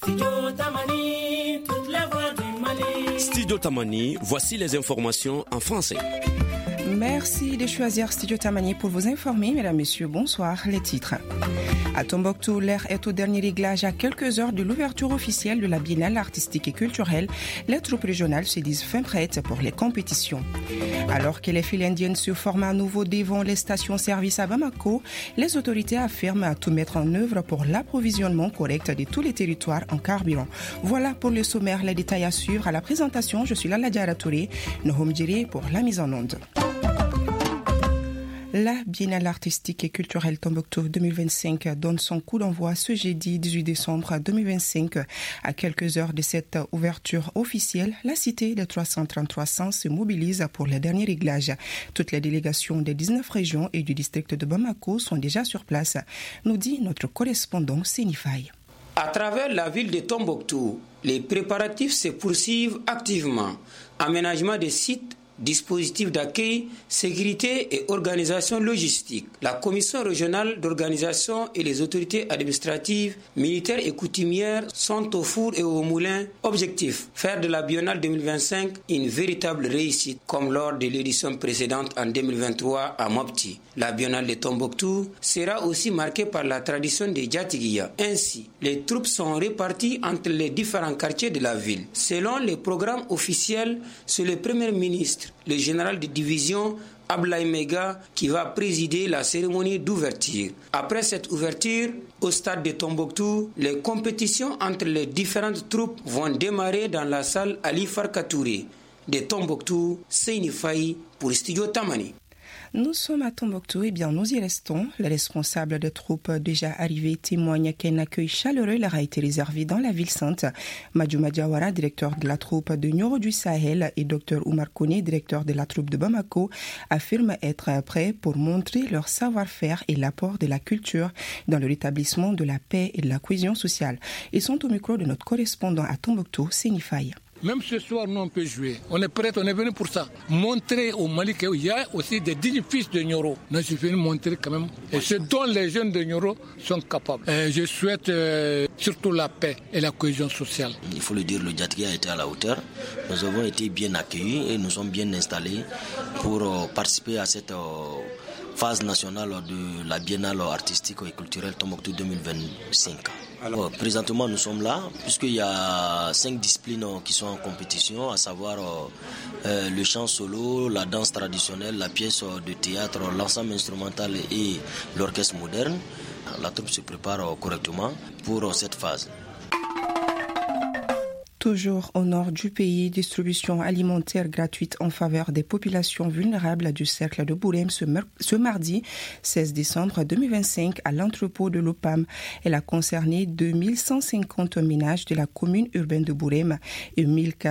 Studio Tamani, voici les informations en français. Merci de choisir Studio Tamani pour vous informer, mesdames, messieurs. Bonsoir, les titres. À Tombouctou, l'air est au dernier réglage à quelques heures de l'ouverture officielle de la Biennale artistique et culturelle. Les troupes régionales se disent fin prêtes pour les compétitions. Alors que les files indiennes se forment à nouveau devant les stations-service à Bamako, les autorités affirment à tout mettre en œuvre pour l'approvisionnement correct de tous les territoires en carburant. Voilà pour le sommaire, les détails à suivre. À la présentation, je suis Lala Diara Touré, Nohom Djiri pour la mise en onde. La Biennale artistique et culturelle Tombouctou 2025 donne son coup d'envoi ce jeudi 18 décembre 2025. À quelques heures de cette ouverture officielle, la cité des 333 sens se mobilise pour les derniers réglages. Toutes les délégations des 19 régions et du district de Bamako sont déjà sur place, nous dit notre correspondant Sénifay. À travers la ville de Tombouctou, les préparatifs se poursuivent activement. Aménagement des sites, dispositifs d'accueil, sécurité et organisation logistique. La commission régionale d'organisation et les autorités administratives, militaires et coutumières sont au four et au moulin. Objectif, faire de la Biennale 2025 une véritable réussite, comme lors de l'édition précédente en 2023 à Mopti. La Biennale de Tombouctou sera aussi marquée par la tradition des Djatigia. Ainsi, les troupes sont réparties entre les différents quartiers de la ville. Selon les programmes officiels, c'est le Premier ministre, le général de division Ablaye Mega qui va présider la cérémonie d'ouverture. Après cette ouverture, au stade de Tombouctou, les compétitions entre les différentes troupes vont démarrer dans la salle Ali Farkatouré. De Tombouctou, Seyni Faye pour Studio Tamani. Nous sommes à Tombouctou et bien nous y restons. Les responsables des troupes déjà arrivées témoignent qu'un accueil chaleureux leur a été réservé dans la ville sainte. Madjouma Diawara, directeur de la troupe de Nioro du Sahel, et Dr Oumar Kone, directeur de la troupe de Bamako, affirment être prêts pour montrer leur savoir-faire et l'apport de la culture dans le rétablissement de la paix et de la cohésion sociale. Ils sont au micro de notre correspondant à Tombouctou, Sénifay. Même ce soir, nous on peut jouer. On est prêts, on est venu pour ça. Montrer au Mali qu'il y a aussi des dignes fils de Nioro. Nous je vais montrer quand même et ce dont les jeunes de Nioro sont capables. Je souhaite surtout la paix et la cohésion sociale. Il faut le dire, le Djatiga a été à la hauteur. Nous avons été bien accueillis et nous sommes bien installés pour participer à cette phase nationale de la Biennale artistique et culturelle Tombouctou 2025. Alors, présentement, nous sommes là, puisqu'il y a 5 disciplines qui sont en compétition, à savoir le chant solo, la danse traditionnelle, la pièce de théâtre, l'ensemble instrumental et l'orchestre moderne. La troupe se prépare correctement pour cette phase. Toujours au nord du pays, distribution alimentaire gratuite en faveur des populations vulnérables du cercle de Bourem ce mardi 16 décembre 2025 à l'entrepôt de l'OPAM. Elle a concerné 2150 ménages de la commune urbaine de Bourem et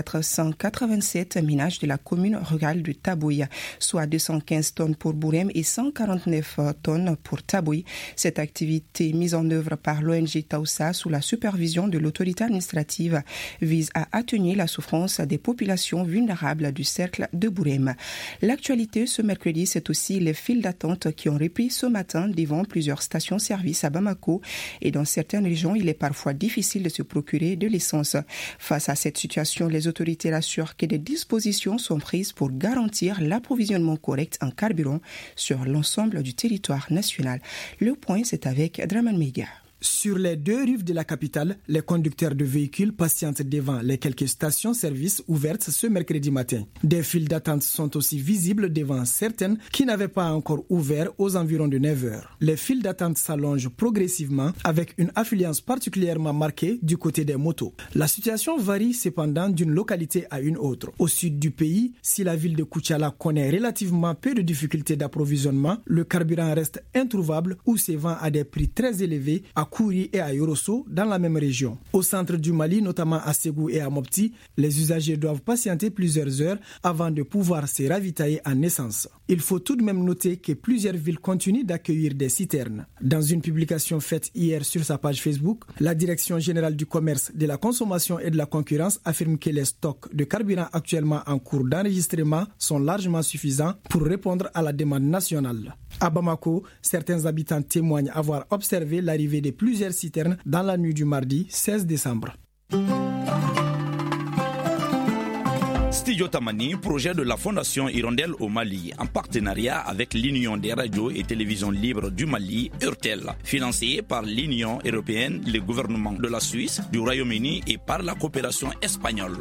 1487 ménages de la commune rurale de Tabouy, soit 215 tonnes pour Bourem et 149 tonnes pour Tabouy. Cette activité mise en œuvre par l'ONG Taoussa sous la supervision de l'autorité administrative vise à atténuer la souffrance des populations vulnérables du cercle de Bourem. L'actualité ce mercredi, c'est aussi les files d'attente qui ont repris ce matin devant plusieurs stations-service à Bamako et dans certaines régions, il est parfois difficile de se procurer de l'essence. Face à cette situation, les autorités rassurent que des dispositions sont prises pour garantir l'approvisionnement correct en carburant sur l'ensemble du territoire national. Le point, c'est avec Draman Mega. Sur les 2 rives de la capitale, les conducteurs de véhicules patientent devant les quelques stations-service ouvertes ce mercredi matin. Des files d'attente sont aussi visibles devant certaines qui n'avaient pas encore ouvert aux environs de 9 heures. Les files d'attente s'allongent progressivement avec une affluence particulièrement marquée du côté des motos. La situation varie cependant d'une localité à une autre. Au sud du pays, si la ville de Koutiala connaît relativement peu de difficultés d'approvisionnement, le carburant reste introuvable ou se vend à des prix très élevés à Kouri et à Yorosso dans la même région. Au centre du Mali, notamment à Ségou et à Mopti, les usagers doivent patienter plusieurs heures avant de pouvoir se ravitailler en essence. Il faut tout de même noter que plusieurs villes continuent d'accueillir des citernes. Dans une publication faite hier sur sa page Facebook, la Direction générale du commerce, de la consommation et de la concurrence affirme que les stocks de carburant actuellement en cours d'enregistrement sont largement suffisants pour répondre à la demande nationale. À Bamako, certains habitants témoignent avoir observé l'arrivée de plusieurs citernes dans la nuit du mardi 16 décembre. Studio Tamani, projet de la Fondation Hirondelle au Mali, en partenariat avec l'Union des radios et télévisions libres du Mali, URTEL, financé par l'Union européenne, le gouvernement de la Suisse, du Royaume-Uni et par la coopération espagnole.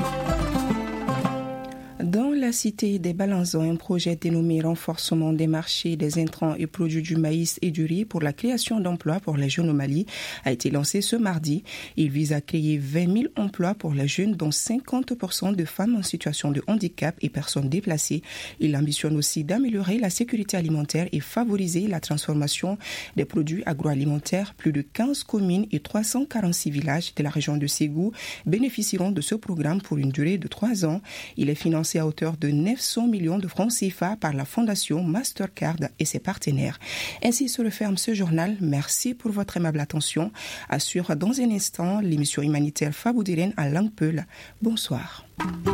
Dans la cité des Balanzons, un projet dénommé Renforcement des marchés des intrants et produits du maïs et du riz pour la création d'emplois pour les jeunes au Mali a été lancé ce mardi. Il vise à créer 20 000 emplois pour les jeunes, dont 50% de femmes en situation de handicap et personnes déplacées. Il ambitionne aussi d'améliorer la sécurité alimentaire et favoriser la transformation des produits agroalimentaires. Plus de 15 communes et 346 villages de la région de Ségou bénéficieront de ce programme pour une durée de 3 ans. Il est financé à hauteur de 900 millions de francs CFA par la Fondation Mastercard et ses partenaires. Ainsi se referme ce journal. Merci pour votre aimable attention. Assure dans un instant l'émission humanitaire Faboudiren à langue peul. Bonsoir.